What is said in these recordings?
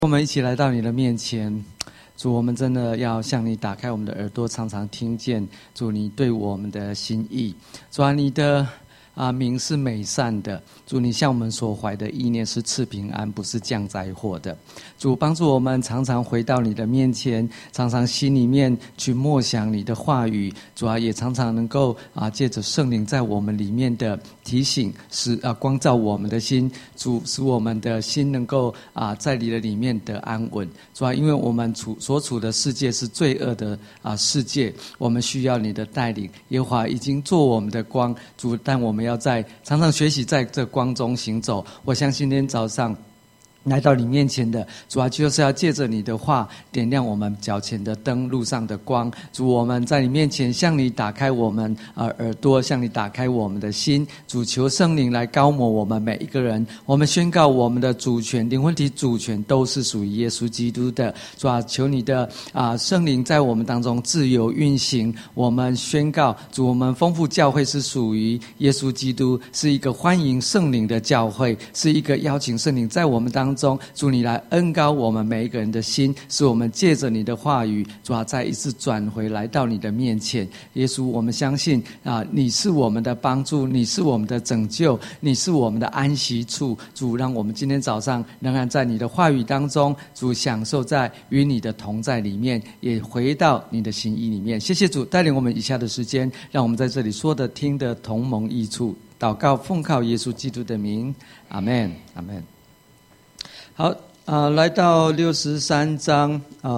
我们一起来到你的面前，主，我们真的要向你打开我们的耳朵，常常听见主你对我们的心意。主啊，你的名是美善的，主，你向我们所怀的意念是赐平安，不是降灾祸的。主，帮助我们常常回到你的面前，常常心里面去默想你的话语。主啊，也常常能够借着圣灵在我们里面的提醒，使光照我们的心。主，使我们的心能够在你的里面得安稳。主啊，因为我们所处的世界是罪恶的世界，我们需要你的带领。耶和华已经做我们的光，主，但我们要常常学习在这光中行走。我相信今天早上来到你面前的主啊，就是要借着你的话点亮我们脚前的灯，路上的光。主，我们在你面前向你打开我们耳朵，向你打开我们的心。主，求圣灵来膏抹我们每一个人。我们宣告我们的主权，灵魂体主权都是属于耶稣基督的。主啊，求你的圣灵在我们当中自由运行。我们宣告主，我们丰富教会是属于耶稣基督，是一个欢迎圣灵的教会，是一个邀请圣灵在我们当中。主，你来恩膏我们每一个人的心，使我们借着你的话语，主啊，再一次转回来到你的面前。耶稣，我们相信你是我们的帮助，你是我们的拯救，你是我们的安息处。主，让我们今天早上仍然在你的话语当中，主，享受在与你的同在里面，也回到你的心意里面。谢谢主带领我们以下的时间，让我们在这里说的听的同蒙益处。祷告奉靠耶稣基督的名，阿们，阿们。好，来到63章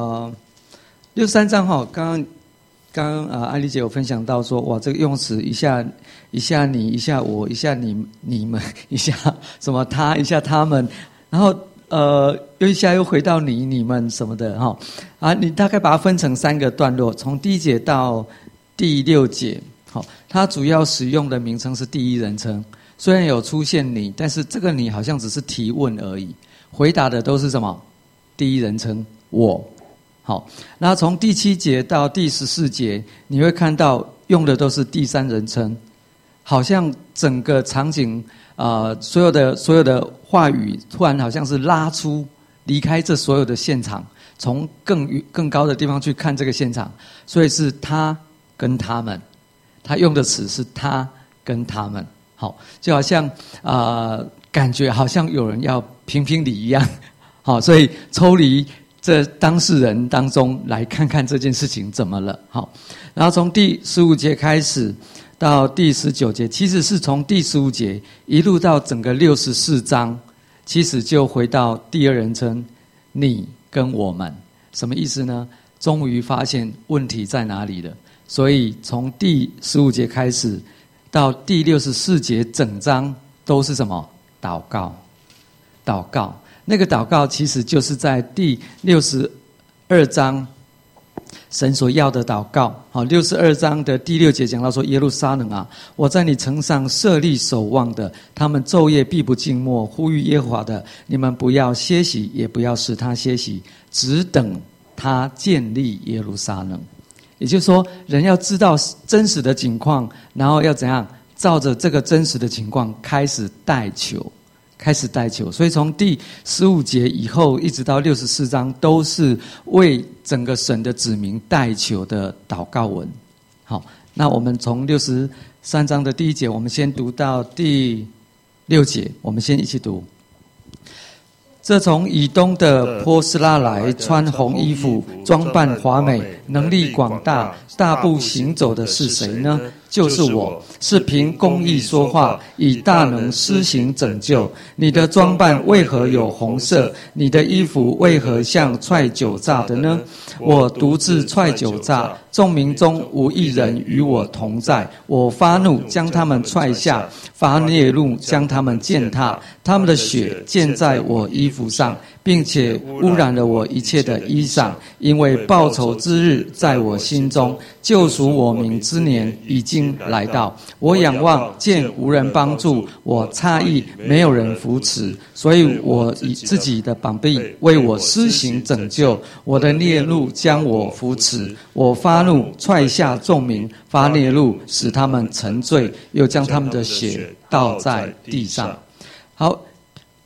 ，63章哈，刚刚艾丽姐有分享到说，哇，这个用词一下你，一下我，一下你们，一下什么他，一下他们，然后又一下又回到你们什么的哈，你大概把它分成3个段落，从第1节到第6节，好，它主要使用的名称是第一人称，虽然有出现你，但是这个你好像只是提问而已。回答的都是什么？第一人称我。好，那从第7节到第14节，你会看到用的都是第3人称，好像整个场景所有的话语突然好像是离开这所有的现场，从更高的地方去看这个现场，所以是他跟他们，他用的词是他跟他们。好，就好像感觉好像有人要评评理一样，好，所以抽离这当事人当中来看看这件事情怎么了。好，然后从第15节开始到第19节，其实是从第15节一路到整个64章，其实就回到第2人称你跟我们。什么意思呢？终于发现问题在哪里了，所以从第15节开始到第64节整章都是什么？祷告。那个祷告其实就是在第62章神所要的祷告。好，62章的第6节讲到说，耶路撒冷啊，我在你城上设立守望的，他们昼夜必不静默，呼吁耶和华的，你们不要歇息，也不要使他歇息，只等他建立耶路撒冷。也就是说，人要知道真实的情况，然后要怎样照着这个真实的情况开始代求。所以从第15节以后一直到64章都是为整个神的子民代求的祷告文。好，那我们从63章的第1节，我们先读到第6节，我们先一起读。这从以东的波斯拉来，穿红衣服，装扮华美，能力广大，大步行走的是谁呢？就是我，是凭公义说话，以大能施行拯救。你的装扮为何有红色？你的衣服为何像踹酒榨的呢？我独自踹酒榨，众民中无一人与我同在。我发怒，将他们踹下；发烈怒，将他们践踏。他们的血溅在我衣服上，并且污染了我一切的衣裳。因为报仇之日在我心中，救赎我民之年已经来到。我仰望，见无人帮助；我诧异，没有人扶持。所以我以自己的膀臂为我施行拯救，我的烈怒将我扶持。我发怒，踹下众民；发烈怒，使他们沉醉，又将他们的血倒在地上。好，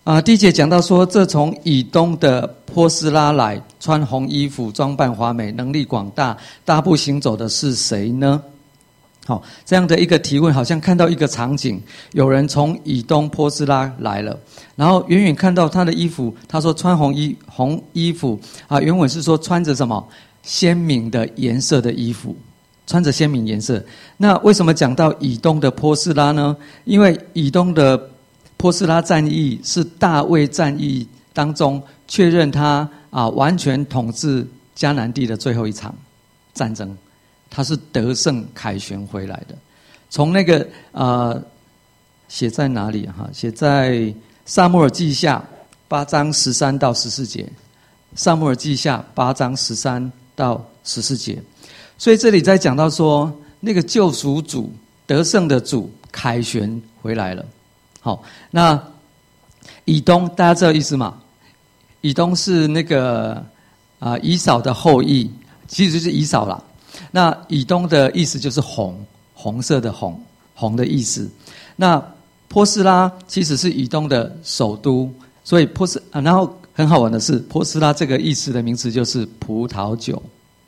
第一节讲到说，这从以东的波斯拉来，穿红衣服，装扮华美，能力广大，大步行走的是谁呢？好，这样的一个提问，好像看到一个场景，有人从以东波斯拉来了，然后远远看到他的衣服，他说穿红衣服啊，原文是说穿着什么鲜明的颜色的衣服，穿着鲜明颜色。那为什么讲到以东的波斯拉呢？因为以东的波斯拉战役是大卫战役当中确认他完全统治迦南地的最后一场战争。他是得胜凯旋回来的，从那个写在哪里哈？写在撒母耳记下8章13到14节，撒母耳记下8章13到14节。所以这里在讲到说，那个救赎主、得胜的主凯旋回来了。好，那以东大家知道意思吗？以东是那个以扫的后裔，其实就是以扫啦。那以东的意思就是红色的红的意思。那波斯拉其实是以东的首都，所以然后很好玩的是，波斯拉这个意思的名词就是葡萄酒。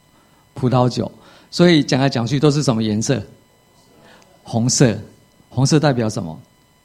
所以讲来讲去都是什么颜色？红色。红色代表什么？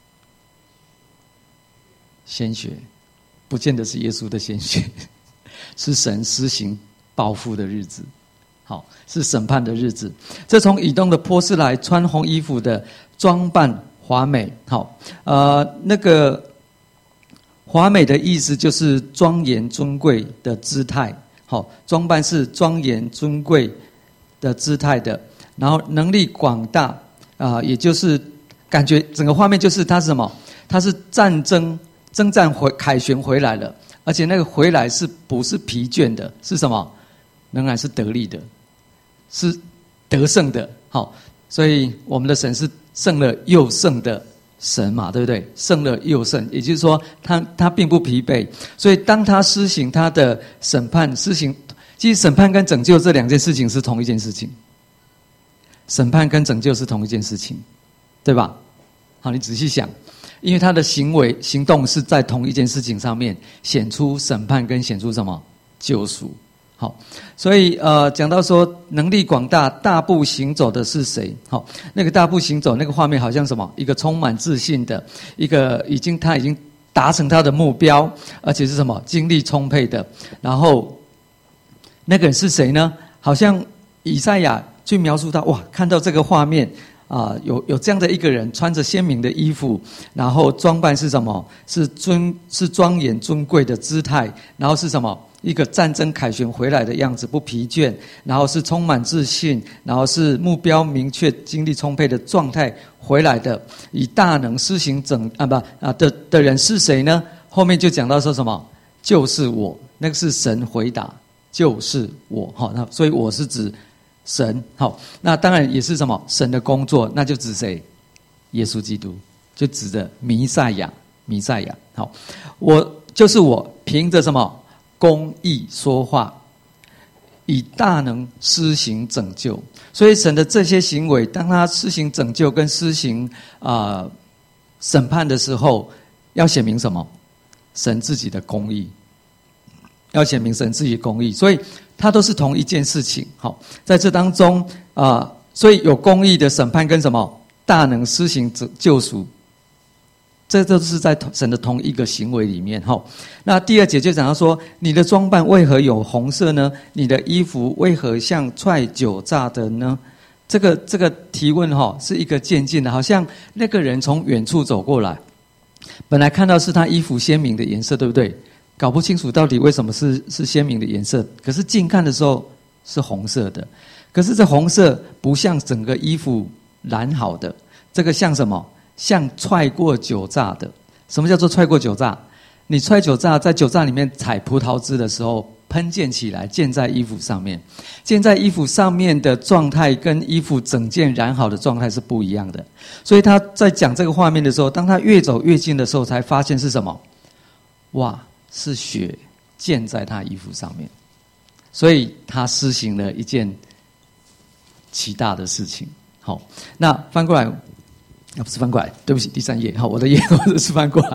鲜血，不见得是耶稣的鲜血，是神施行报复的日子。好，是审判的日子。这从以东的波斯来，穿红衣服的，装扮华美。好，那个华美的意思就是庄严尊贵的姿态。好，装扮是庄严尊贵的姿态的。然后能力广大也就是感觉整个画面就是他是什么？他是征战凯旋回来了，而且那个回来不是疲倦的？是什么？仍然是得力的，是得胜的。好，所以我们的神是胜了又胜的神嘛，对不对？胜了又胜，也就是说他并不疲惫。所以当他施行他的审判，其实审判跟拯救这两件事情是同一件事情。审判跟拯救是同一件事情，对吧？好，你仔细想，因为他的行动是在同一件事情上面显出审判跟显出什么？救赎。好，所以讲到说能力广大，大步行走的是谁？好，那个大步行走那个画面好像什么？一个充满自信的，一个他已经达成他的目标，而且是什么？精力充沛的。然后那个人是谁呢？好像以赛亚去描述他，哇，看到这个画面有这样的一个人，穿着鲜明的衣服，然后装扮是什么？是庄严尊贵的姿态，然后是什么？一个战争凯旋回来的样子，不疲倦，然后是充满自信，然后是目标明确、精力充沛的状态回来的，以大能施行的人是谁呢？后面就讲到说什么？就是我，那个是神回答，就是我。好，那所以我是指神。好，那当然也是什么？神的工作，那就指谁？耶稣基督，就指着弥赛亚。好，就是我，凭着什么？公义说话，以大能施行拯救。所以神的这些行为，当他施行拯救跟施行审判的时候，要显明什么？神自己的公义，要显明神自己的公义。所以它都是同一件事情。好，在这当中所以有公义的审判跟什么？大能施行救赎。这都是在神的同一个行为里面。那第二节就讲到说，你的装扮为何有红色呢？你的衣服为何像踹酒榨的呢？这个提问是一个渐进的，好像那个人从远处走过来，本来看到是他衣服鲜明的颜色，对不对？搞不清楚到底为什么是鲜明的颜色，可是近看的时候是红色的。可是这红色不像整个衣服染好的，这个像什么？像踹过酒榨的。什么叫做踹过酒榨？你踹酒榨，在酒榨里面采葡萄汁的时候，喷溅起来，溅在衣服上面。溅在衣服上面的状态跟衣服整件染好的状态是不一样的。所以他在讲这个画面的时候，当他越走越近的时候，才发现是什么？哇，是血溅在他衣服上面。所以他施行了一件奇大的事情。好，那翻过来。不是翻过来，对不起，第3页。好，我的页是翻过来。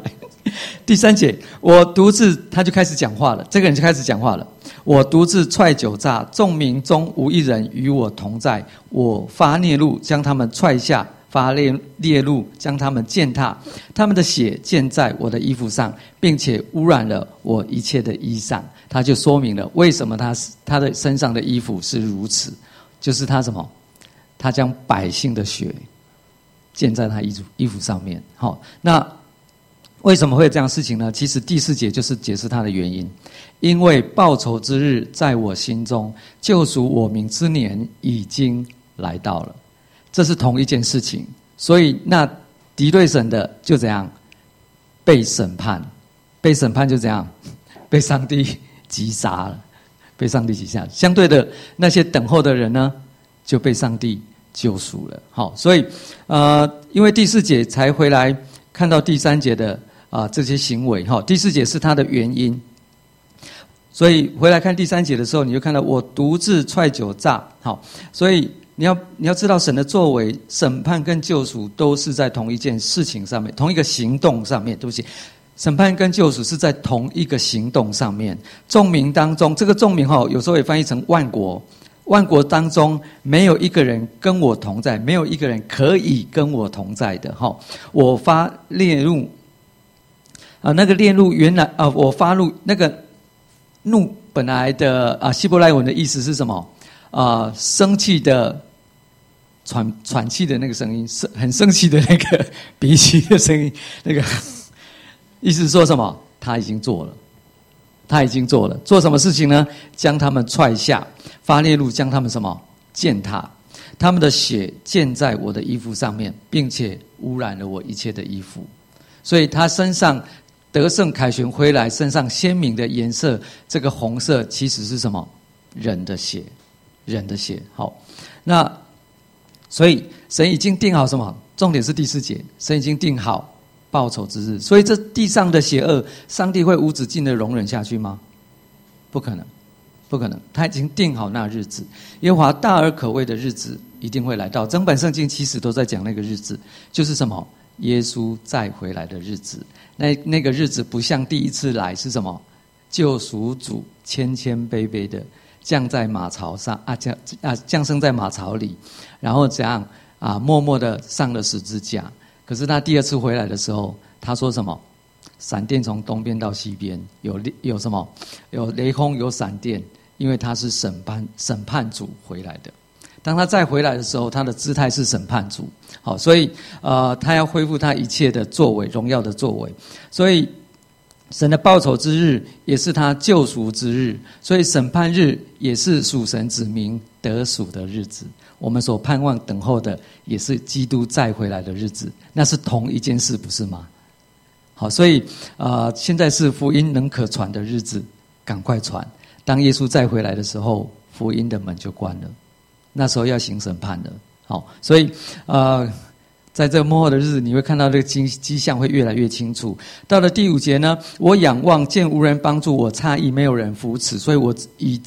第3节，我独自，他就开始讲话了。这个人就开始讲话了。我独自踹酒榨，众民中无一人与我同在。我发烈怒，将他们踹下；发烈怒，将他们践踏。他们的血溅在我的衣服上，并且污染了我一切的衣裳。他就说明了为什么他的身上的衣服是如此，就是他什么？他将百姓的血溅在他衣服上面。好，那为什么会有这样的事情呢？其实第4节就是解释他的原因。因为报仇之日在我心中，救赎我民之年已经来到了。这是同一件事情。所以那敌对神的就怎样被审判，被审判就怎样被上帝击杀了，被上帝击杀。相对的那些等候的人呢，就被上帝救赎了。好，所以因为第4节才回来看到第3节的这些行为。第4节是他的原因，所以回来看第3节的时候，你就看到我独自踹酒榨。好，所以你要知道神的作为，审判跟救赎都是在同一件事情上面，同一个行动上面。对不起，审判跟救赎是在同一个行动上面。众民当中，这个众民有时候也翻译成万国。万国当中没有一个人跟我同在，没有一个人可以跟我同在的。我发烈怒，那个烈怒原来我发怒，那个怒本来的希伯来文的意思是什么？生气的喘气的那个声音，很生气的那个鼻息的声音，那个意思是说什么？他已经做了。他已经做了，做什么事情呢？将他们踹下，发烈怒，将他们什么？践踏。他们的血溅在我的衣服上面，并且污染了我一切的衣服。所以他身上得胜凯旋回来，身上鲜明的颜色，这个红色其实是什么？人的血，人的血。好，那所以神已经定好什么？重点是第4节，神已经定好报仇之日。所以这地上的邪恶，上帝会无止境的容忍下去吗？不可能，不可能。他已经定好那日子，耶和华大而可畏的日子一定会来到。整本圣经其实都在讲那个日子，就是什么？耶稣再回来的日子。那个日子不像第一次来是什么？救赎主谦谦卑卑的降在马槽上降生在马槽里，然后怎样默默的上了十字架。可是他第2次回来的时候，他说什么？闪电从东边到西边，有什么？有雷轰，有闪电，因为他是审判主回来的。当他再回来的时候，他的姿态是审判主。好，所以他要恢复他一切的作为，荣耀的作为。所以神的报仇之日也是他救赎之日，所以审判日也是属神子民得赎的日子。我们所盼望等候的也是基督再回来的日子，那是同一件事，不是吗？好，所以现在是福音能可传的日子，赶快传。当耶稣再回来的时候，福音的门就关了，那时候要行审判了。好，所以在这个末后的日子，你会看到这个迹象会越来越清楚。到了第5节呢，我仰望见无人帮助我，诧异没有人扶持，所以我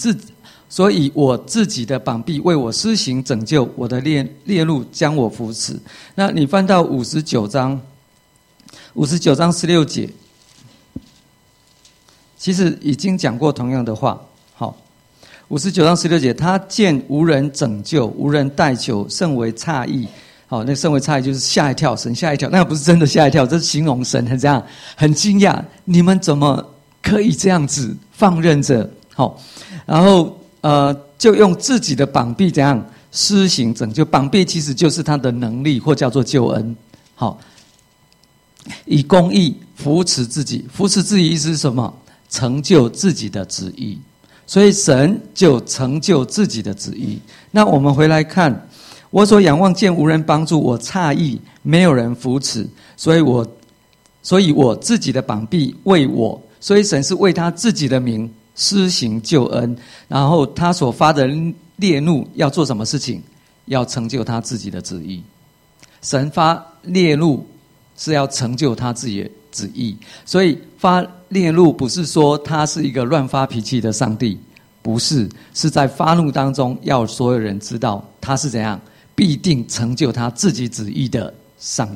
自己的膀臂为我施行拯救，我的烈怒将我扶持。那你翻到59章16节，其实已经讲过同样的话。好，59章16节，他见无人拯救，无人代求，甚为诧异。好，那甚为诧异就是吓一跳，神吓一跳，那不是真的吓一跳，这是形容神很这样，很惊讶，你们怎么可以这样子放任着？好，然后就用自己的膀臂怎样施行拯救？膀臂其实就是他的能力，或叫做救恩。好，以公义扶持自己，扶持自己意思是什么？成就自己的旨意。所以神就成就自己的旨意。那我们回来看，我所仰望见无人帮助我，诧异没有人扶持，所以我自己的膀臂为我，所以神是为他自己的名施行救恩，然后他所发的烈怒要做什么事情？要成就他自己的旨意。神发烈怒是要成就他自己的旨意，所以发烈怒不是说他是一个乱发脾气的上帝，不是，是在发怒当中要所有人知道他是怎样必定成就他自己旨意的上帝。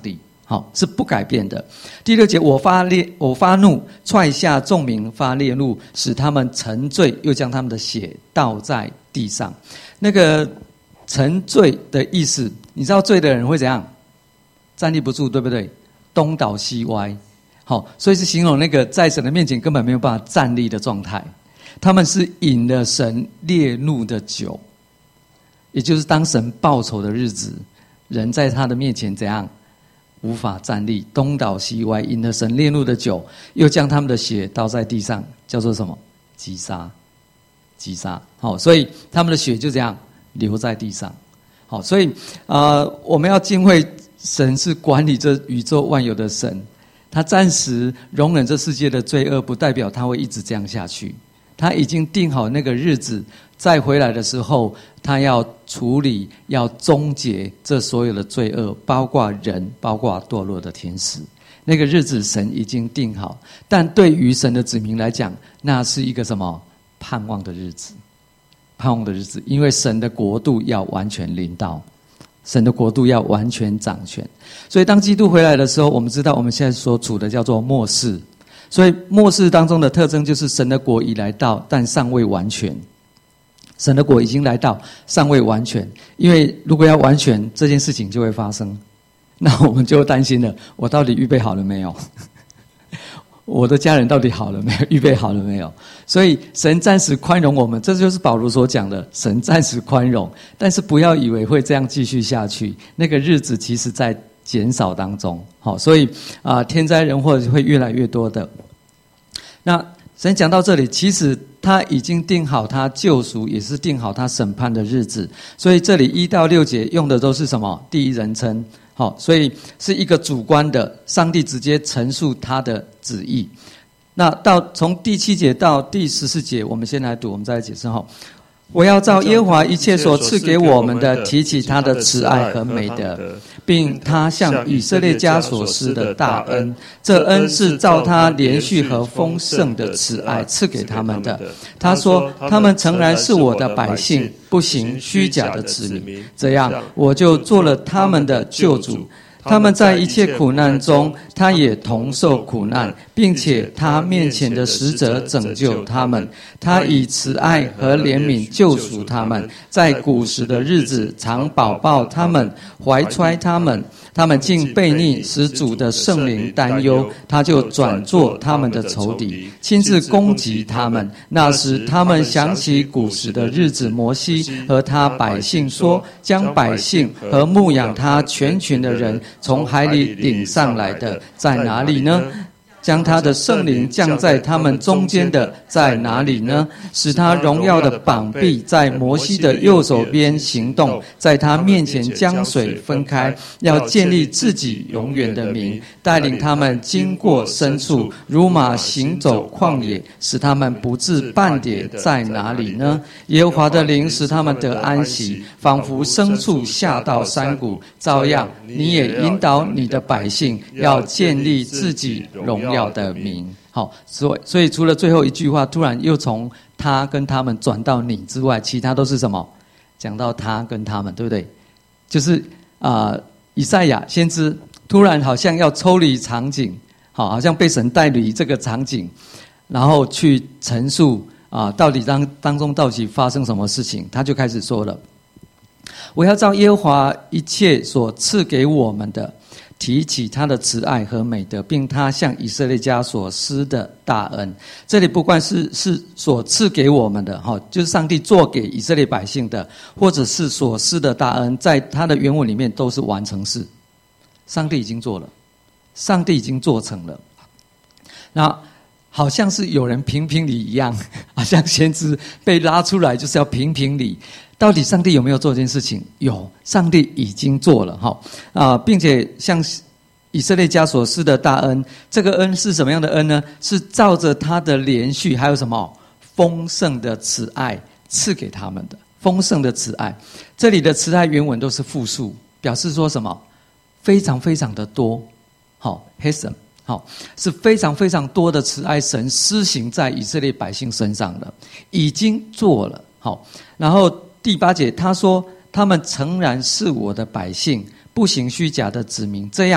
好，是不改变的。第6节，我发怒，踹下众民，发烈怒，使他们沉醉，又将他们的血倒在地上。那个沉醉的意思，你知道醉的人会怎样？站立不住，对不对？东倒西歪。好，所以是形容那个在神的面前根本没有办法站立的状态。他们是饮了神烈怒的酒，也就是当神报仇的日子，人在他的面前怎样？无法站立，东倒西歪，饮了神烈怒的酒，又将他们的血倒在地上，叫做什么？击杀。好，所以他们的血就这样流在地上。好，所以我们要敬畏神，是管理这宇宙万有的神。他暂时容忍这世界的罪恶，不代表他会一直这样下去。他已经定好那个日子，再回来的时候，他要处理，要终结这所有的罪恶，包括人，包括堕落的天使。那个日子神已经定好，但对于神的子民来讲，那是一个什么？盼望的日子。盼望的日子，因为神的国度要完全临到，神的国度要完全掌权。所以当基督回来的时候，我们知道我们现在所处的叫做末世。所以末世当中的特征就是神的国已来到，但尚未完全。神的国已经来到，尚未完全。因为如果要完全，这件事情就会发生，那我们就担心了，我到底预备好了没有？我的家人到底好了没有？预备好了没有？所以神暂时宽容我们，这就是保罗所讲的，神暂时宽容，但是不要以为会这样继续下去，那个日子其实在减少当中。好，所以天灾人祸会越来越多的。那神讲到这里，其实他已经定好他救赎，也是定好他审判的日子。所以这里1到6节用的都是什么？第一人称。好，所以是一个主观的，上帝直接陈述他的旨意。那从第7节到第14节，我们先来读，我们再来解释。我要照耶和华一切所赐给我们的，提起他的慈爱和美德，并他向以色列家所施的大恩。这恩是照他连续和丰盛的慈爱赐给他们的。他说，他们诚然是我的百姓，不行虚假的子民，这样我就做了他们的救主。他们在一切苦难中，他也同受苦难，并且他面前的使者拯救他们。他以慈爱和怜悯救赎他们，在古时的日子常保抱他们，怀揣他们。他们竟悖逆，使主的圣灵担忧，他就转作他们的仇敌，亲自攻击他们。那时他们想起古时的日子，摩西和他百姓说，将百姓和牧养他全群的人从海里领上来的在哪里呢？将他的圣灵降在他们中间的在哪里呢？使他荣耀的膀臂在摩西的右手边行动，在他面前将水分开，要建立自己永远的名，带领他们经过深处，如马行走旷野，使他们不致半跌在哪里呢？耶和华的灵使他们得安息，仿佛牲畜下到山谷，照样你也引导你的百姓，要建立自己荣耀的名。好，所以除了最后一句话突然又从他跟他们转到你之外，其他都是什么？讲到他跟他们，对不对？就是以赛亚先知突然好像要抽离场景，好像被神带离这个场景，然后去陈述到底当中到底发生什么事情，他就开始说了，我要照耶和华一切所赐给我们的，提起他的慈爱和美德，并他向以色列家所施的大恩。这里不管是所赐给我们的，就是上帝做给以色列百姓的，或者是所施的大恩，在他的原文里面都是完成式。上帝已经做了，上帝已经做成了。那好像是有人评评理一样，好像先知被拉出来就是要评评理。到底上帝有没有做这件事情？有，上帝已经做了并且向以色列家所施的大恩，这个恩是什么样的恩呢？是照着他的连续还有什么丰盛的慈爱赐给他们的。丰盛的慈爱，这里的慈爱原文都是复数，表示说什么？非常非常的多。Hesed，是非常非常多的慈爱，神施行在以色列百姓身上的，已经做了。然后第8节他说，他们诚然是我的百姓，不行虚假的子民，这样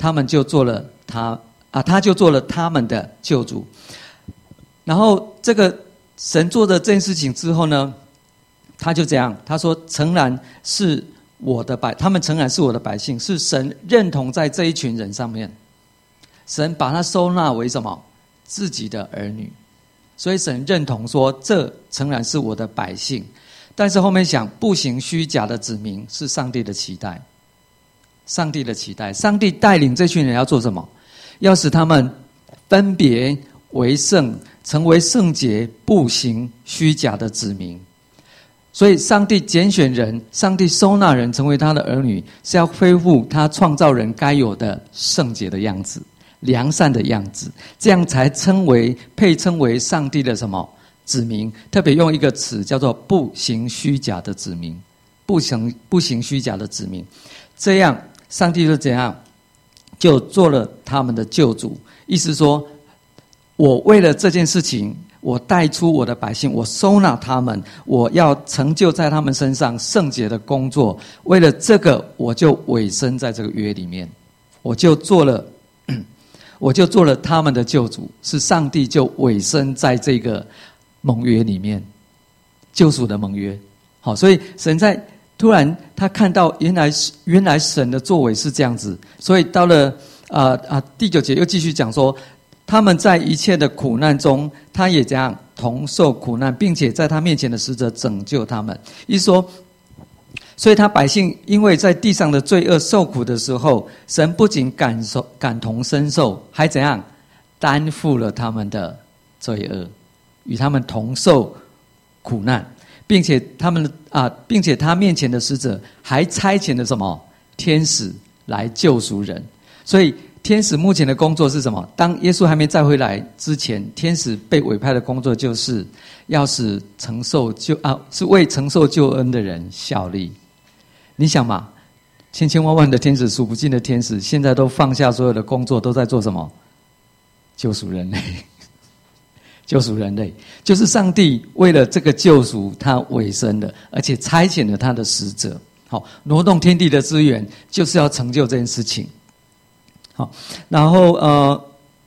他就做了他们的救主。然后这个神做的这件事情之后呢，他就这样，他说诚然是他们诚然是我的百姓，是神认同在这一群人上面，神把他收纳为什么？自己的儿女。所以神认同说这诚然是我的百姓。但是后面想，不行虚假的子民是上帝的期待。上帝的期待，上帝带领这群人要做什么？要使他们分别为圣，成为圣洁，不行虚假的子民。所以上帝拣选人，上帝收纳人成为他的儿女，是要恢复他创造人该有的圣洁的样子，良善的样子，这样才配称为上帝的什么？子民。特别用一个词叫做不行虚假的子民，不行虚假的子民。这样上帝就怎样？就做了他们的救主。意思说，我为了这件事情，我带出我的百姓，我收纳他们，我要成就在他们身上圣洁的工作。为了这个，我就委身在这个约里面，我就做了他们的救主。是上帝就委身在这个盟约里面，救赎的盟约。好，所以神在突然他看到原来神的作为是这样子，所以到了第9节又继续讲说，他们在一切的苦难中，他也这样同受苦难，并且在他面前的使者拯救他们。意思说，所以他百姓因为在地上的罪恶受苦的时候，神不仅感同身受，还怎样担负了他们的罪恶，与他们同受苦难，并且他面前的使者还差遣了什么？天使来救赎人。所以天使目前的工作是什么？当耶稣还没再回来之前，天使被委派的工作就是要使是为承受救恩的人效力。你想嘛，千千万万的天使，数不尽的天使，现在都放下所有的工作，都在做什么？救赎人类。救赎人类，就是上帝为了这个救赎，他委身了，而且差遣了他的使者，好，挪动天地的资源，就是要成就这件事情。好，然后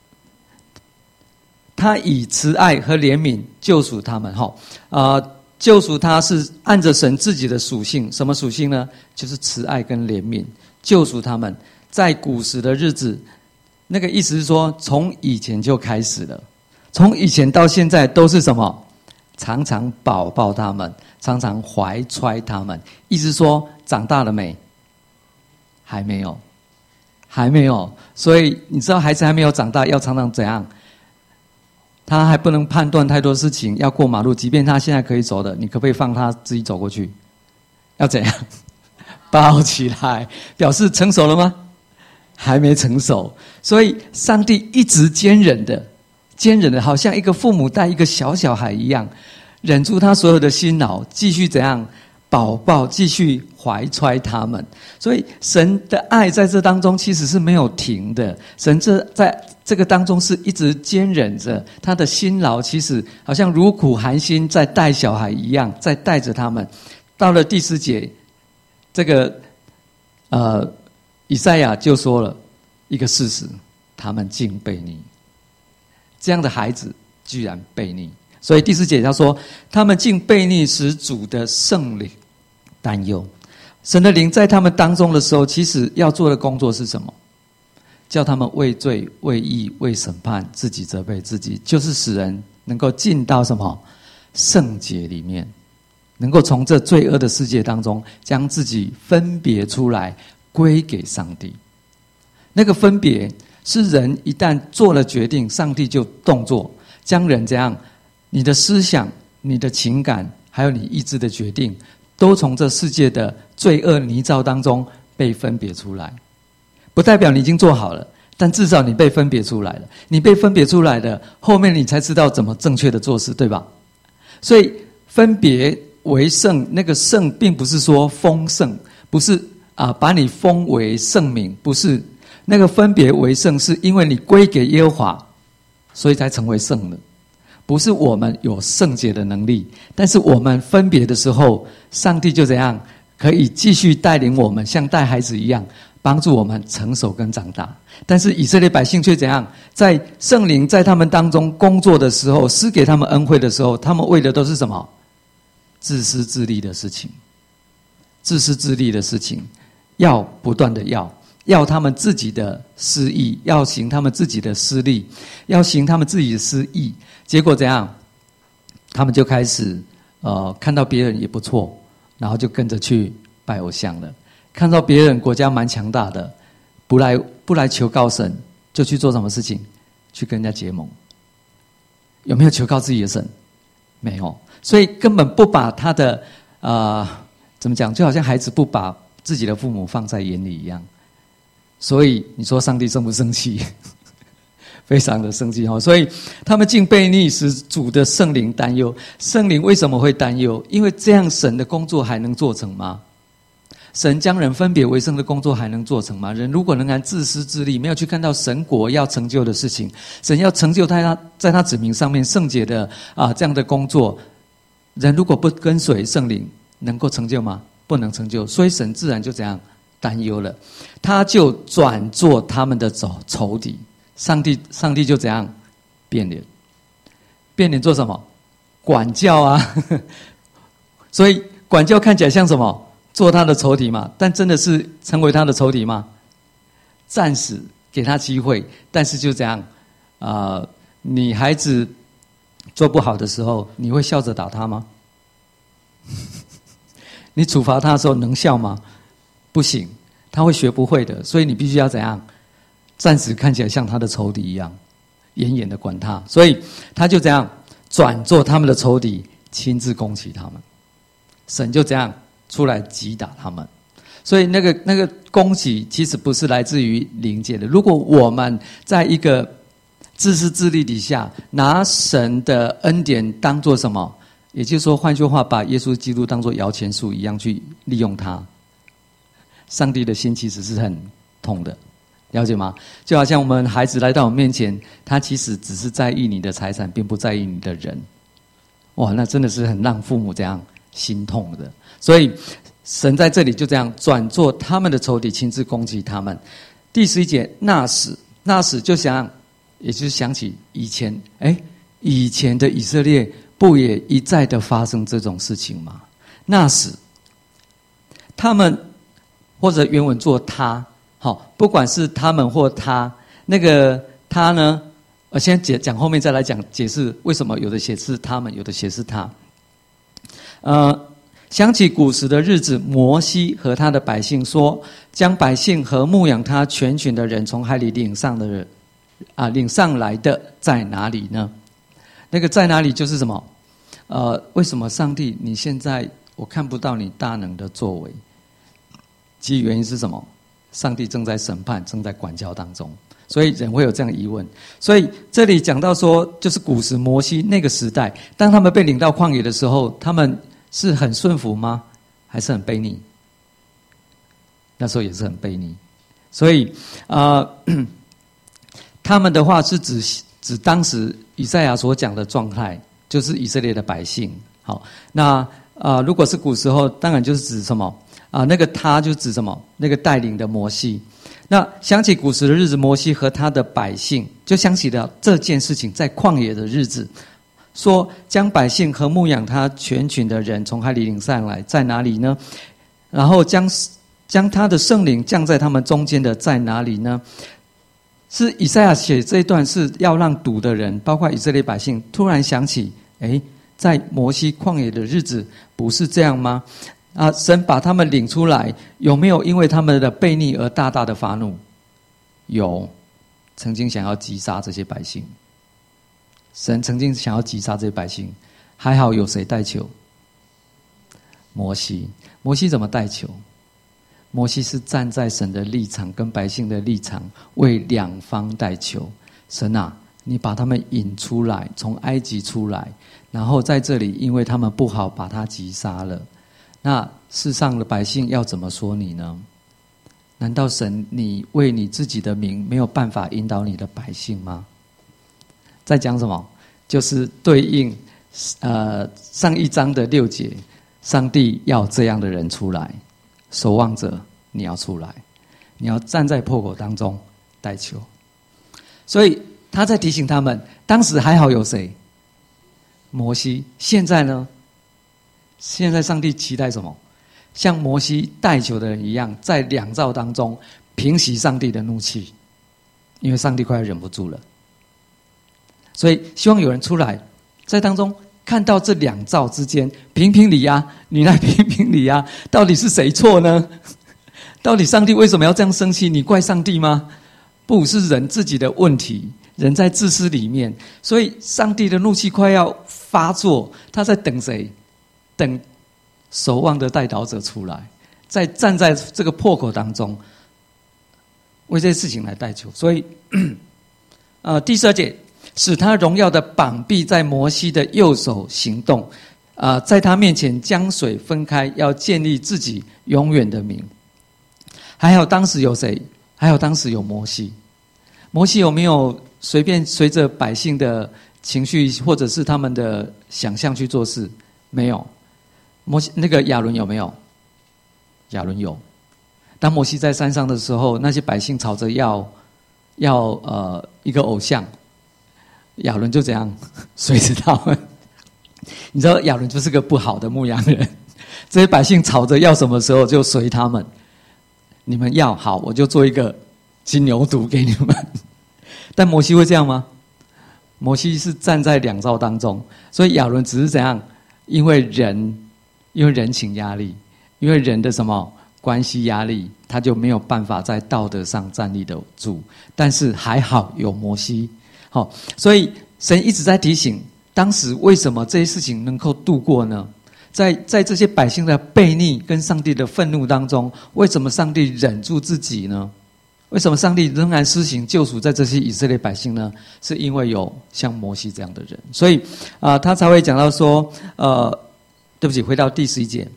他以慈爱和怜悯救赎他们，救赎他是按着神自己的属性，什么属性呢？就是慈爱跟怜悯，救赎他们。在古时的日子，那个意思是说，从以前就开始了。从以前到现在都是什么？常常抱抱他们，常常怀揣他们。意思说，长大了没？还没有，还没有。所以你知道，孩子还没有长大，要常常怎样？他还不能判断太多事情。要过马路，即便他现在可以走的，你可不可以放他自己走过去？要怎样？抱起来，表示成熟了吗？还没成熟。所以上帝一直坚忍的，好像一个父母带一个小孩一样，忍住他所有的辛劳，继续怎样抱，继续怀揣他们。所以神的爱在这当中其实是没有停的，神在这个当中是一直坚忍着他的辛劳，其实好像如苦寒心在带小孩一样，在带着他们。到了第4节，这个以赛亚就说了一个事实，他们竟悖逆。这样的孩子居然悖逆，所以第4节他说，他们竟悖逆，使主的圣灵担忧。神的灵在他们当中的时候，其实要做的工作是什么？叫他们为罪、为义、为审判，自己责备自己，就是使人能够进到什么？圣洁里面，能够从这罪恶的世界当中将自己分别出来，归给上帝。那个分别是人一旦做了决定，上帝就动作，将人这样，你的思想、你的情感，还有你意志的决定，都从这世界的罪恶泥沼当中被分别出来。不代表你已经做好了，但至少你被分别出来了。你被分别出来的，后面你才知道怎么正确的做事，对吧？所以分别为圣，那个圣并不是说封圣，不是把你封为圣名，不是。那个分别为圣，是因为你归给耶和华，所以才成为圣的。不是我们有圣洁的能力，但是我们分别的时候，上帝就怎样可以继续带领我们，像带孩子一样， 帮助我们成熟跟长大。但是以色列百姓却怎样？在圣灵在他们当中工作的时候，施给他们恩惠的时候，他们为的都是什么？自私自利的事情。自私自利的事情，要不断的要他们自己的私意，要行他们自己的私利，要行他们自己的私意。结果怎样？他们就开始看到别人也不错，然后就跟着去拜偶像了。看到别人国家蛮强大的，不来求告神，就去做什么事情？去跟人家结盟。有没有求告自己的神？没有，所以根本不把他的怎么讲？就好像孩子不把自己的父母放在眼里一样。所以你说上帝生不生气？非常的生气。所以他们竟悖逆，使主的圣灵担忧。圣灵为什么会担忧？因为这样神的工作还能做成吗？神将人分别为圣的工作还能做成吗？人如果仍然自私自利，没有去看到神国要成就的事情，神要成就在他子民上面圣洁的这样的工作，人如果不跟随圣灵，能够成就吗？不能成就。所以神自然就这样担忧了，他就转做他们的仇敌。上帝就怎样变脸做什么？管教啊。所以管教看起来像什么？做他的仇敌嘛，但真的是成为他的仇敌吗？暂时给他机会，但是就这样你孩子做不好的时候，你会笑着打他吗？你处罚他的时候能笑吗？不行，他会学不会的。所以你必须要怎样？暂时看起来像他的仇敌一样，严严的管他。所以他就这样转做他们的仇敌，亲自攻击他们。神就这样出来击打他们。所以那个攻击其实不是来自于灵界的。如果我们在一个自私自利底下，拿神的恩典当作什么？也就是说，换句话，把耶稣基督当作摇钱树一样去利用他，上帝的心其实是很痛的，了解吗？就好像我们孩子来到我们面前，他其实只是在意你的财产，并不在意你的人。哇，那真的是很让父母这样心痛的。所以神在这里就这样转做他们的仇敌，亲自攻击他们。第11节，那时就想，也就是想起以前的以色列不也一再的发生这种事情吗？那时他们，或者原文做他，好，不管是他们或他，那个他呢，先讲后面再来讲解释为什么有的写是他们，有的写是他。想起古时的日子，摩西和他的百姓说，将百姓和牧养他全群的人从海里领上来的在哪里呢？那个在哪里就是什么？为什么上帝你现在我看不到你大能的作为？其原因是什么？上帝正在审判，正在管教当中，所以人会有这样疑问。所以这里讲到说，就是古时摩西那个时代，当他们被领到旷野的时候，他们是很顺服吗？还是很悖逆？那时候也是很悖逆。所以他们的话是指当时以赛亚所讲的状态，就是以色列的百姓。好，那如果是古时候，当然就是指什么？那个他就指什么？那个带领的摩西。那想起古时的日子，摩西和他的百姓，就想起了这件事情，在旷野的日子，说将百姓和牧养他全群的人从海里领上来，在哪里呢？然后将他的圣灵降在他们中间的在哪里呢？是以赛亚写这一段是要让读的人，包括以色列百姓，突然想起，在摩西旷野的日子不是这样吗？神把他们领出来，有没有因为他们的悖逆而大大的发怒？有，曾经想要击杀这些百姓。神曾经想要击杀这些百姓，还好有谁代求？摩西。摩西怎么代求？摩西是站在神的立场跟百姓的立场，为两方代求。神啊，你把他们引出来，从埃及出来，然后在这里因为他们不好，把他击杀了。那世上的百姓要怎么说你呢？难道神你为你自己的名没有办法引导你的百姓吗？在讲什么？就是对应上一章的6节，上帝要这样的人出来，守望者你要出来， 你要站在破口当中代求。所以他在提醒他们，当时还好有谁？摩西。现在呢？现在上帝期待什么？像摩西代求的人一样，在两造当中平息上帝的怒气，因为上帝快要忍不住了。所以希望有人出来，在当中看到这两造之间评评理啊，你来评评理啊，到底是谁错呢？到底上帝为什么要这样生气？你怪上帝吗？不，是人自己的问题，人在自私里面，所以上帝的怒气快要发作，他在等谁？等守望的代祷者出来，在站在这个破口当中，为这些事情来代求。所以，第12节，使他荣耀的膀臂在摩西的右手行动，在他面前将水分开，要建立自己永远的名。还好当时有谁？还好当时有摩西。摩西有没有随便随着百姓的情绪或者是他们的想象去做事？没有。摩西那个亚伦有没有？亚伦有。当摩西在山上的时候，那些百姓吵着要一个偶像，亚伦就这样随着他们。你知道亚伦就是个不好的牧羊人，这些百姓吵着要什么时候就随他们。你们要好，我就做一个金牛犊给你们。但摩西会这样吗？摩西是站在两造当中，所以亚伦只是怎样？因为人情压力，因为人的什么关系压力，他就没有办法在道德上站立得住。但是还好有摩西，好，所以神一直在提醒，当时为什么这些事情能够度过呢？在这些百姓的悖逆跟上帝的愤怒当中，为什么上帝忍住自己呢？为什么上帝仍然施行救赎在这些以色列百姓呢？是因为有像摩西这样的人，所以他才会讲到说，对不起，回到第11节，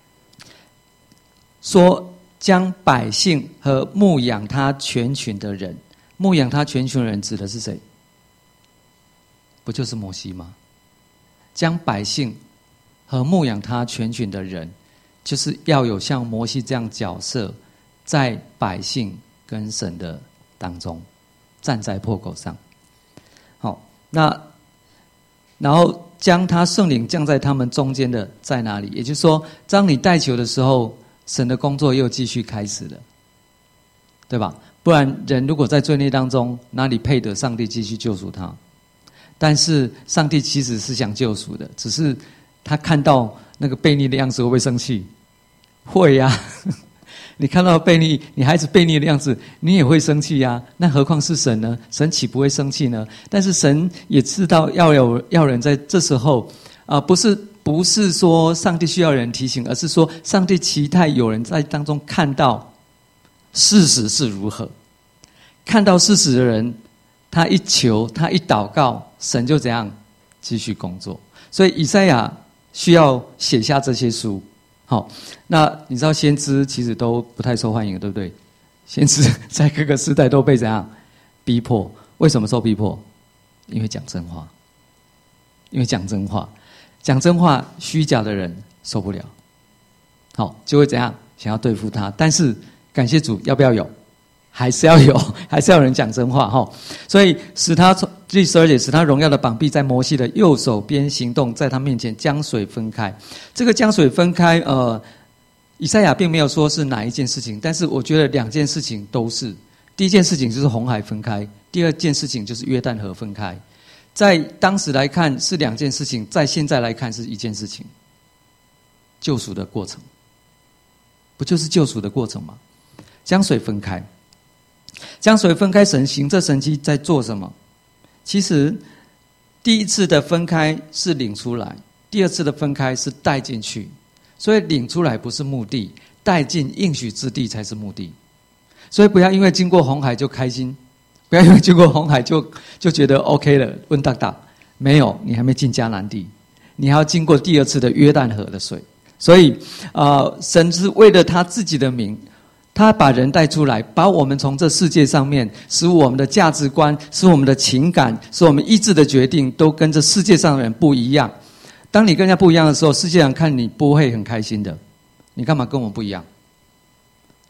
说将百姓和牧养他全群的人，牧养他全群的人指的是谁？不就是摩西吗？将百姓和牧养他全群的人，就是要有像摩西这样角色，在百姓跟神的当中，站在破口上。好，那然后将他圣灵降在他们中间的在哪里？也就是说，当你代求的时候，神的工作又继续开始了，对吧？不然人如果在罪孽当中，哪里配得上帝继续救赎他？但是上帝其实是想救赎的，只是他看到那个悖逆的样子，会不会生气？会呀。你看到悖逆，你孩子悖逆的样子，你也会生气呀。那何况是神呢？神岂不会生气呢？但是神也知道要人在这时候，不是说上帝需要人提醒，而是说上帝期待有人在当中看到事实是如何。看到事实的人，他一求，他一祷告，神就怎样继续工作。所以以赛亚需要写下这些书。好，那你知道先知其实都不太受欢迎，对不对？先知在各个时代都被怎样逼迫？为什么受逼迫？因为讲真话。因为讲真话，讲真话，虚假的人受不了，好，就会怎样想要对付他。但是感谢主，要不要有？还是要有，还是要有人讲真话哈。所以使他第12节，使他荣耀的膀臂在摩西的右手边行动，在他面前将水分开。这个将水分开，以赛亚并没有说是哪一件事情，但是我觉得两件事情都是。第一件事情就是红海分开，第二件事情就是约旦河分开。在当时来看是两件事情，在现在来看是一件事情。救赎的过程，不就是救赎的过程吗？将水分开。将水分开，神行这神迹在做什么？其实第一次的分开是领出来，第二次的分开是带进去。所以领出来不是目的，带进应许之地才是目的。所以不要因为经过红海就开心，不要因为经过红海就觉得 OK 了，问大大没有，你还没进迦南地，你还要经过第二次的约旦河的水。所以神是为了他自己的名，他把人带出来，把我们从这世界上面，使我们的价值观，使我们的情感，使我们意志的决定都跟这世界上的人不一样。当你跟人家不一样的时候，世界上看你不会很开心的。你干嘛跟我们不一样？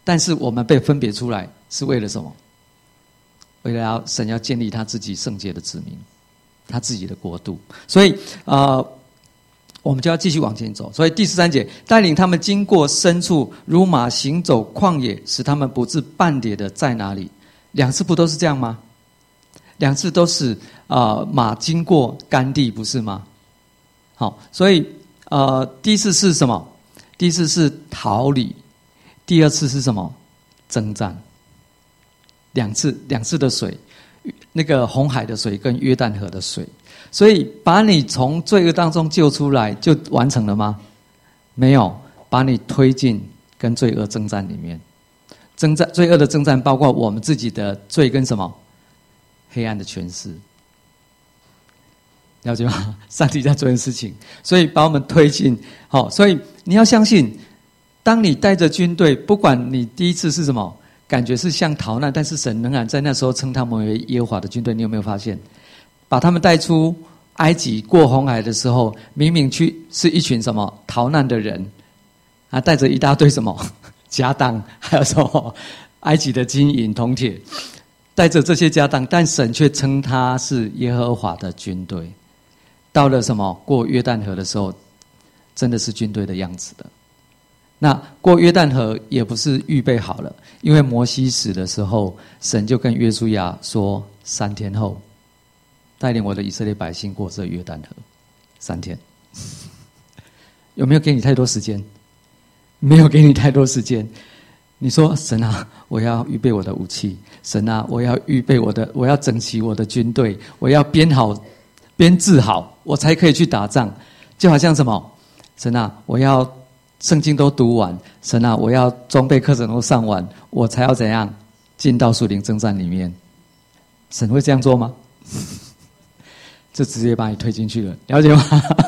但是我们被分别出来是为了什么？为了神要建立他自己圣洁的子民，他自己的国度。所以我们就要继续往前走。所以第13节，带领他们经过深处，如马行走旷野，使他们不致半跌的在哪里？2次不都是这样吗？2次都是马经过干地，不是吗？好，所以第一次是什么？第一次是逃离，第二次是什么？征战。两次的水，那个红海的水跟约旦河的水，所以把你从罪恶当中救出来，就完成了吗？没有，把你推进跟罪恶征战里面。罪恶的征战包括我们自己的罪跟什么？黑暗的权势。了解吗？上帝在做件事情，所以把我们推进。好，所以你要相信，当你带着军队，不管你第一次是什么，感觉是像逃难，但是神仍然在那时候称他们为耶和华的军队。你有没有发现，把他们带出埃及过红海的时候，明明是一群什么逃难的人，带着一大堆什么家当，还有什么埃及的金银铜铁，带着这些家当，但神却称他是耶和华的军队。到了什么过约旦河的时候，真的是军队的样子的。那过约旦河也不是预备好了，因为摩西死的时候，神就跟约书亚说，3天后带领我的以色列百姓过这约旦河，3天。有没有给你太多时间？没有给你太多时间。你说神啊，我要预备我的武器，神啊，我要预备我要整齐我的军队，我要编制好，我才可以去打仗。就好像什么，神啊，我要圣经都读完，神啊，我要装备课程都上完，我才要怎样进到属灵征战里面。神会这样做吗？就直接把你推进去了，了解吗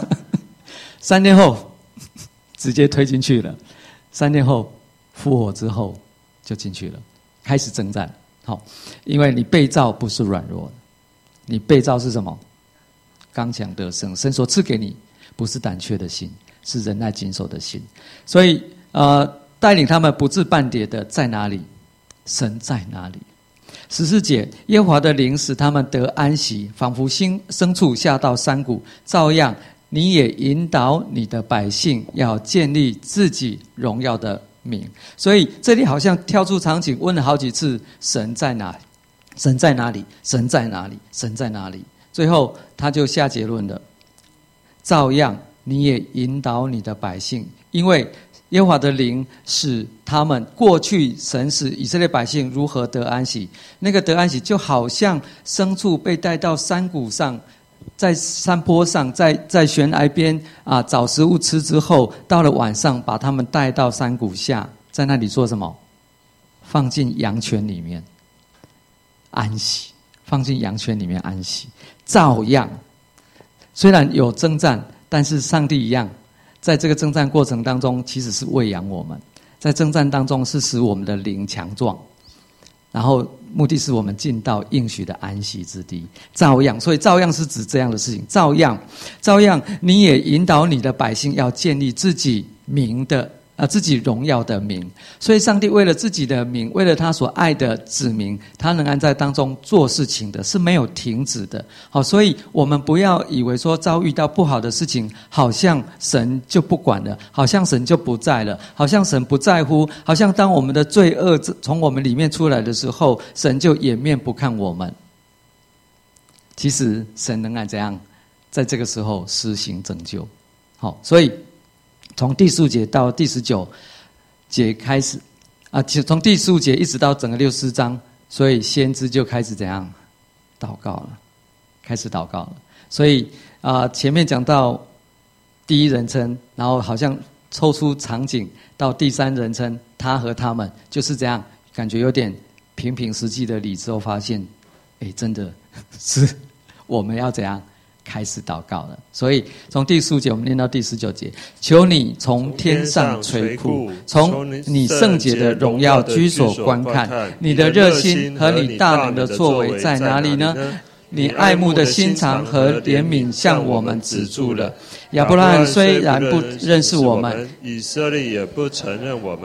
？3天后直接推进去了，3天后复活之后就进去了，开始征战。好，因为你被造不是软弱的，你被造是什么？刚强得胜。神所赐给你不是胆怯的心，是忍耐谨守的心。所以带领他们不致半跌的在哪里？神在哪里？14节，耶和华的灵使他们得安息，仿佛牲畜下到山谷，照样你也引导你的百姓，要建立自己荣耀的名。所以这里好像跳出场景，问了好几次：神在哪里？神在哪里？神在哪里？神在哪里？最后他就下结论了：照样你也引导你的百姓，因为耶和华的灵使他们过去神使以色列百姓如何得安息，那个得安息就好像牲畜被带到山谷上，在山坡上，在悬崖边找食物吃之后，到了晚上把他们带到山谷下，在那里做什么？放进羊圈里面安息，放进羊圈里面安息。照样虽然有征战，但是上帝一样在这个征战过程当中其实是喂养我们，在征战当中是使我们的灵强壮，然后目的是我们进到应许的安息之地。照样，所以照样是指这样的事情。照样你也引导你的百姓，要建立自己名的自己荣耀的名。所以上帝为了自己的名，为了他所爱的子民，他仍然在当中做事情的，是没有停止的。好，所以我们不要以为说遭遇到不好的事情，好像神就不管了，好像神就不在了，好像神不在乎，好像当我们的罪恶从我们里面出来的时候，神就掩面不看我们。其实神仍然怎样在这个时候施行拯救。好，所以从第15节到第19节开始从第15节一直到整个64章，所以先知就开始怎样祷告了，开始祷告了。所以前面讲到第一人称，然后好像抽出场景到第3人称，他和他们，就是这样，感觉有点凭实际的理之后，发现真的是我们要怎样开始祷告了。所以从第15节我们念到第19节，求你从天上垂哭，从你圣洁的荣耀居所观看，你的热心和你大能的作为在哪里呢？你爱慕的心肠和怜悯向我们止住了。亚伯拉罕虽然不认识我们， 以色列也不承认我们，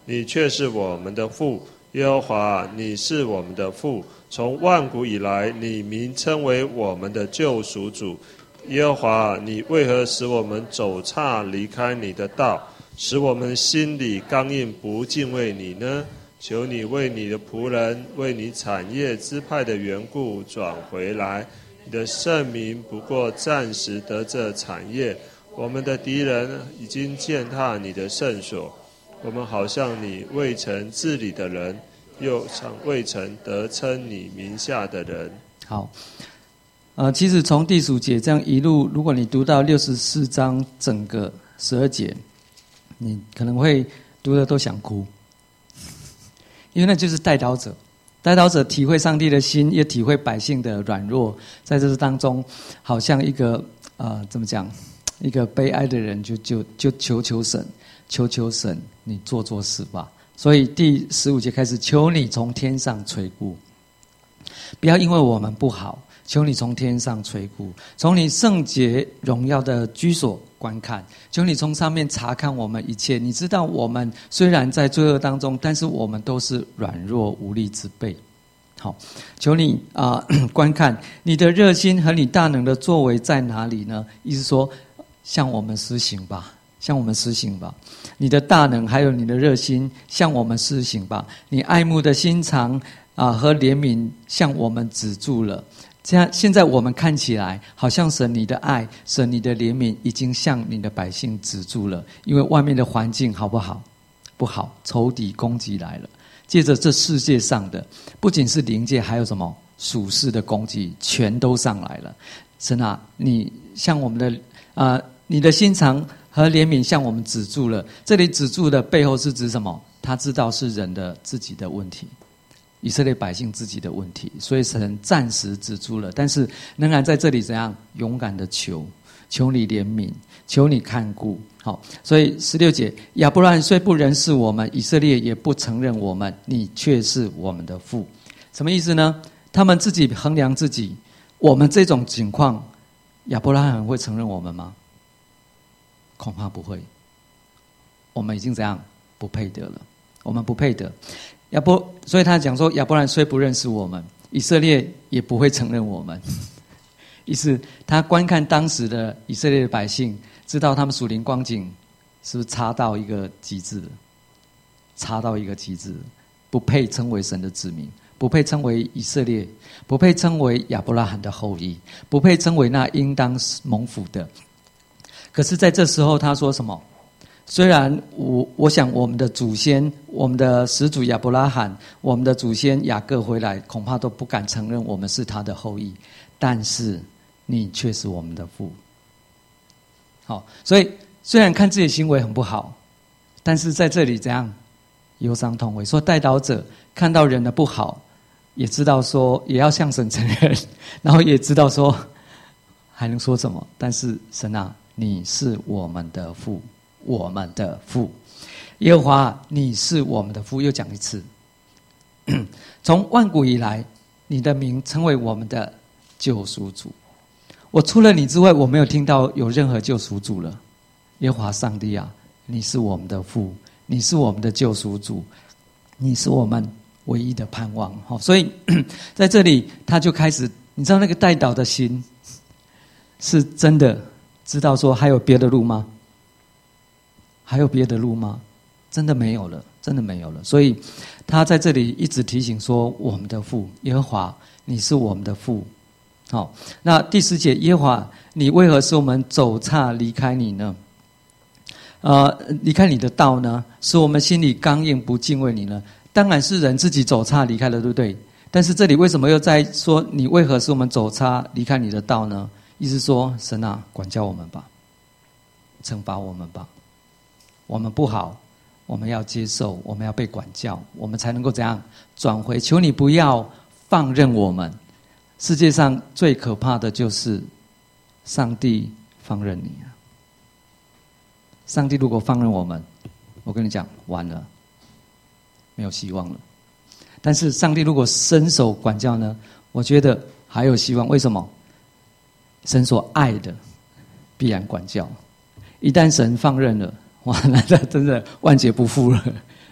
你却是我们的父。耶和华，你是我们的父，从万古以来，你名称为我们的救赎主。耶和华，你为何使我们走岔离开你的道，使我们心里刚硬不敬畏你呢？求你为你的仆人，为你产业支派的缘故转回来。你的圣民不过暂时得这产业，我们的敌人已经践踏你的圣所。我们好像你未曾治理的人，又像未曾得称你名下的人。 好，其实从第10节这样一路，如果你读到64章整个12节，你可能会读的都想哭，因为那就是代祷者。代祷者体会上帝的心，也体会百姓的软弱，在这当中，好像一个怎么讲，一个悲哀的人，就求神。求神，你做事吧。所以第15节开始，求你从天上垂顾，不要因为我们不好，求你从天上垂顾，从你圣洁荣耀的居所观看，求你从上面查看我们一切。你知道我们虽然在罪恶当中，但是我们都是软弱无力之辈。好，求你观看你的热心和你大能的作为在哪里呢？意思说，向我们施行吧。向我们施行吧，你的大能还有你的热心，向我们施行吧。你爱慕的心肠和怜悯，向我们止住了。这样，现在我们看起来，好像神你的爱，神你的怜悯，已经向你的百姓止住了。因为外面的环境好不好？不好，仇敌攻击来了。接着这世界上的，不仅是灵界，还有什么属世的攻击，全都上来了。神啊，你向我们的你的心肠和怜悯向我们止住了。这里止住的背后是指什么？他知道是人的自己的问题，以色列百姓自己的问题，所以神暂时止住了，但是仍然在这里怎样勇敢的求你怜悯，求你看顾。好，所以16节，亚伯拉罕虽不认识我们，以色列也不承认我们，你却是我们的父。什么意思呢？他们自己衡量自己，我们这种情况，亚伯拉罕会承认我们吗？恐怕不会。我们已经怎样不配得了，我们不配得。所以他讲说，亚伯拉罕虽不认识我们，以色列也不会承认我们。意思他观看当时的以色列的百姓，知道他们属灵光景是不是差到一个极致了，不配称为神的子民，不配称为以色列，不配称为亚伯拉罕的后裔，不配称为那应当蒙福的。可是在这时候他说什么？虽然我想我们的祖先，我们的始祖亚伯拉罕，我们的祖先雅各回来，恐怕都不敢承认我们是他的后裔，但是你却是我们的父。好，所以虽然看自己的行为很不好，但是在这里怎样忧伤痛悔，说代祷者看到人的不好，也知道说也要向神承认，然后也知道说还能说什么？但是神啊，你是我们的父，我们的父，耶和华，你是我们的父。又讲一次，从万古以来，你的名称为我们的救赎主。我除了你之外，我没有听到有任何救赎主了。耶和华上帝啊，你是我们的父，你是我们的救赎主，你是我们唯一的盼望。所以在这里他就开始，你知道那个代祷的心是真的知道说还有别的路吗？还有别的路吗？真的没有了，真的没有了。所以他在这里一直提醒说，我们的父耶和华，你是我们的父。好，那第10节，耶和华，你为何使我们走岔离开你呢？离开你的道呢？使我们心里刚硬不敬畏你呢？当然是人自己走岔离开了，对不对？但是这里为什么又在说你为何使我们走岔离开你的道呢？意思说，神啊，管教我们吧，惩罚我们吧。我们不好，我们要接受，我们要被管教，我们才能够怎样转回。求你不要放任我们。世界上最可怕的就是上帝放任你啊！上帝如果放任我们，我跟你讲，完了，没有希望了。但是上帝如果伸手管教呢？我觉得还有希望。为什么？神所爱的必然管教。一旦神放任了，哇，那真的万劫不复了。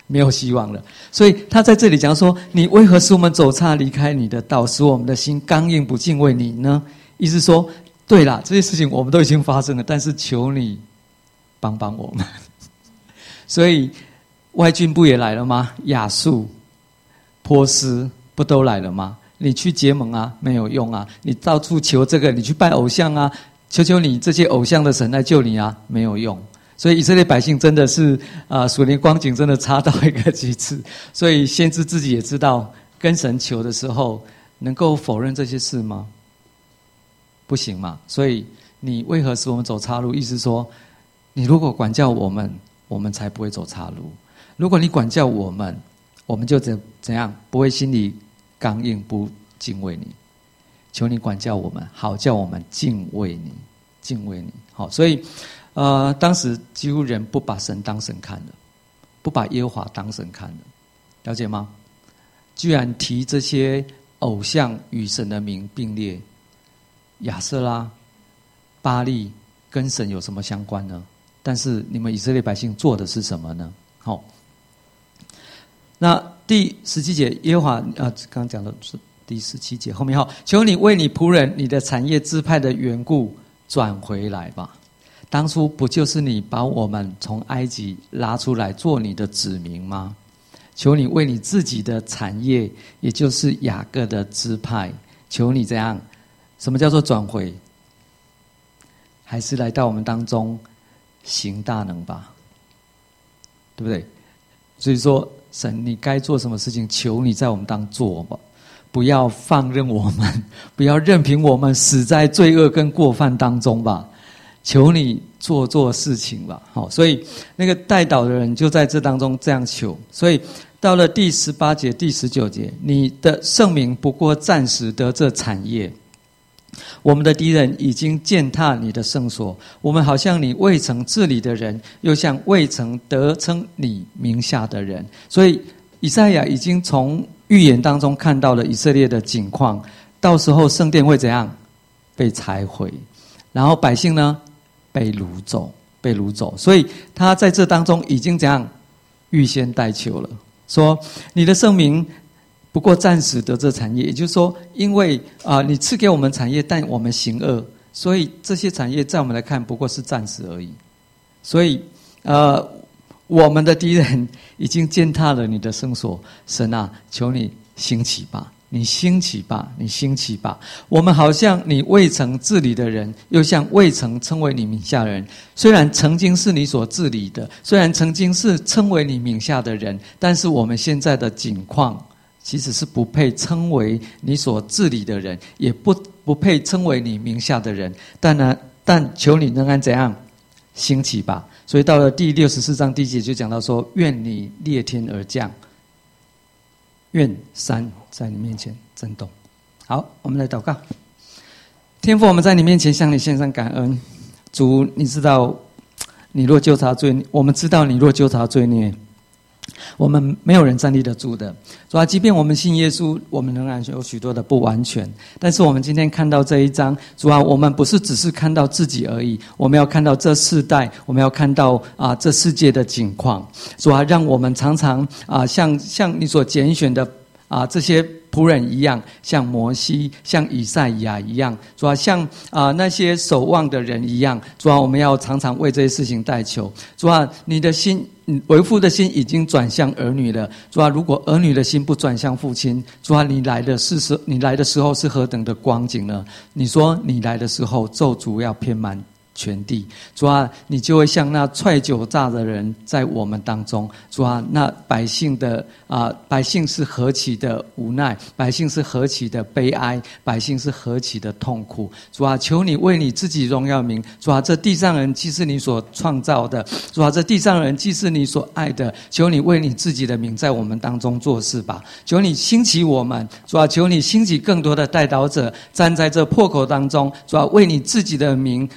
没有希望了。所以他在这里讲说，你为何使我们走岔离开你的道，使我们的心刚硬不敬畏你呢？意思说，对啦，这些事情我们都已经发生了，但是求你帮帮我们。所以外军不也来了吗？亚述、波斯不都来了吗？你去结盟啊，没有用啊！你到处求这个，你去拜偶像啊，求求你这些偶像的神来救你啊，没有用。所以以色列百姓真的是属灵光景真的差到一个极致。所以先知自己也知道，跟神求的时候，能够否认这些事吗？不行嘛。所以你为何使我们走岔路？意思说，你如果管教我们，我们才不会走岔路。如果你管教我们，我们就怎样？不会心里刚硬，不敬畏你。求你管教我们，好叫我们敬畏你，敬畏你。好，所以当时几乎人不把神当神看了，不把耶和华当神看了，了解吗？居然提这些偶像与神的名并列，亚瑟拉、巴力跟神有什么相关呢？但是你们以色列百姓做的是什么呢？好，那第17节，耶和华刚刚讲的是第17节后面哈，求你为你仆人你的产业支派的缘故转回来吧。当初不就是你把我们从埃及拉出来做你的子民吗？求你为你自己的产业，也就是雅各的支派，求你这样。什么叫做转回？还是来到我们当中行大能吧，对不对？所以说神你该做什么事情，求你在我们当中做吧，不要放任我们，不要任凭我们死在罪恶跟过犯当中吧，求你做事情吧。好，所以那个代祷的人就在这当中这样求。所以到了第18节、第19节，你的圣名不过暂时得这产业，我们的敌人已经践踏你的圣所，我们好像你未曾治理的人，又像未曾得称你名下的人。所以以赛亚已经从预言当中看到了以色列的景况，到时候圣殿会怎样？被拆毁，然后百姓呢被掳走。所以他在这当中已经怎样？预先代求了，说你的圣名不过暂时得这产业，也就是说，因为你赐给我们产业，但我们行恶，所以这些产业在我们来看不过是暂时而已。所以我们的敌人已经践踏了你的圣所，神啊，求你兴起吧，你兴起吧，你兴起吧。我们好像你未曾治理的人，又像未曾称为你名下的人。虽然曾经是你所治理的，虽然曾经是称为你名下的人，但是我们现在的景况其实是不配称为你所治理的人，也不配称为你名下的人。但求你仍然怎样兴起吧。所以到了第64章第1节就讲到说，愿你裂天而降，愿山在你面前震动。好，我们来祷告。天父，我们在你面前向你献上感恩。主，你知道你若纠察罪，我们知道你若纠察罪孽，我们没有人站立得住的。主啊，即便我们信耶稣，我们仍然有许多的不完全。但是我们今天看到这一章，主啊，我们不是只是看到自己而已，我们要看到这世代，我们要看到这世界的景况。主啊，让我们常常像你所拣选的这些仆人一样，像摩西、像以赛亚一样，主啊，像那些守望的人一样，主啊，我们要常常为这些事情代求。主啊，你的心，为父的心已经转向儿女了。主啊，如果儿女的心不转向父亲，主啊，你来的时候是何等的光景呢？你说你来的时候，咒诅要遍满全地。主啊，你就会像那踹酒榨的人在我们当中。主啊，那百姓是何其的无奈，百姓是何其的悲哀，百姓是何其的痛苦。主啊，求你为你自己荣耀名。主啊，这地上人既是你所创造的，主啊，这地上人既是你所爱的，求你为你自己的名在我们当中做事吧。求你兴起我们，主啊，求你兴起更多的代祷者，站在这破口当中。主啊，为你自己的名，主啊，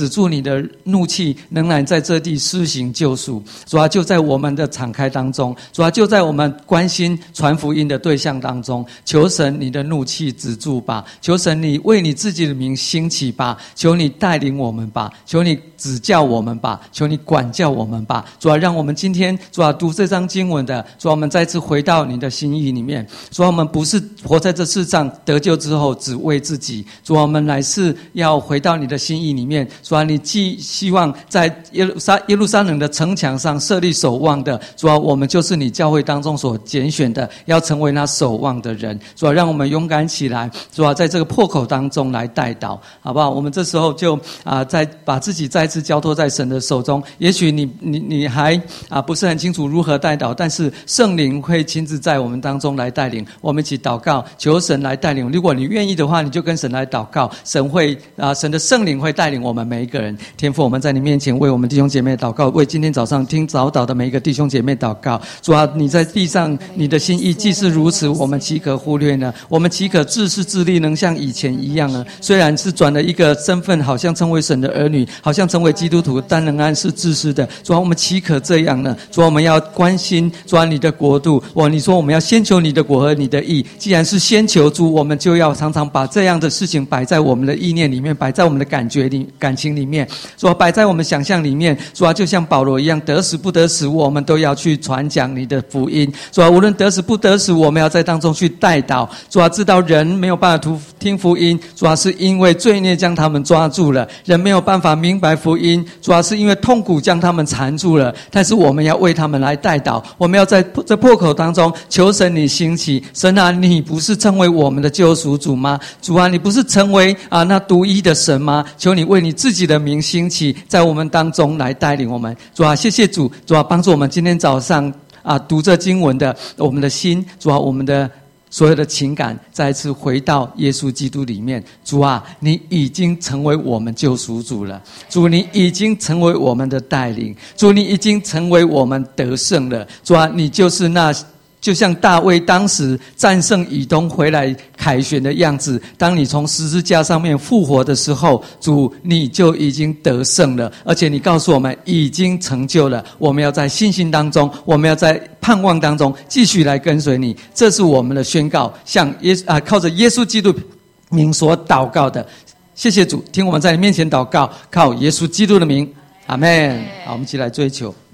止住你的怒气，仍然在这地施行救赎。主啊，就在我们的敞开当中，主啊，就在我们关心传福音的对象当中，求神你的怒气止住吧，求神你为你自己的名兴起吧，求你带领我们吧，求你指教我们吧，求你管教我们吧。主啊，让我们今天主啊读这章经文的，主啊，我们再次回到你的心意里面。主啊，我们不是活在这世上得救之后只为自己，主啊，我们乃是要回到你的心意里面。主啊，你既希望在耶路撒冷的城墙上设立守望的，主啊，我们就是你教会当中所拣选的，要成为那守望的人。主啊，让我们勇敢起来，主啊，在这个破口当中来代祷，好不好？我们这时候就再把自己再次交托在神的手中。也许你还不是很清楚如何代祷，但是圣灵会亲自在我们当中来带领。我们一起祷告，求神来带领。如果你愿意的话，你就跟神来祷告，神的圣灵会带领我们每一个人。天父，我们在你面前为我们弟兄姐妹祷告，为今天早上听早祷的每一个弟兄姐妹祷告。主啊，你在地上你的心意既是如此，我们岂可忽略呢？我们岂可自私自利，能像以前一样呢？虽然是转了一个身份，好像成为神的儿女，好像成为基督徒，但仍然是自私的。主啊，我们岂可这样呢？主啊，我们要关心主啊你的国度。你说我们要先求你的国和你的义，既然是先求主，我们就要常常把这样的事情摆在我们的意念里面，摆在我们的感情里面，主啊，摆在我们想象里面。主啊，就像保罗一样，得死不得死，我们都要去传讲你的福音。主啊，无论得死不得死，我们要在当中去代祷。主啊，知道人没有办法听福音，主啊，是因为罪孽将他们抓住了，人没有办法明白福音，主啊，是因为痛苦将他们缠住了。但是我们要为他们来代祷，我们要在这破口当中求神你兴起。神啊，你不是成为我们的救赎主吗？主啊，你不是成为那独一的神吗？求你为你自己的名兴起，在我们当中来带领我们。主啊，谢谢主，主啊，帮助我们今天早上读这经文的我们的心，主啊，我们的所有的情感再一次回到耶稣基督里面。主啊，你已经成为我们救赎主了，主，你已经成为我们的带领，主，你已经成为我们得胜了。主啊，你就是就像大卫当时战胜以东回来凯旋的样子，当你从十字架上面复活的时候，主，你就已经得胜了，而且你告诉我们已经成就了。我们要在信心当中，我们要在盼望当中继续来跟随你，这是我们的宣告，向靠着耶稣基督名所祷告的。谢谢主，听我们在你面前祷告，靠耶稣基督的名，阿们。好，我们一起来追求。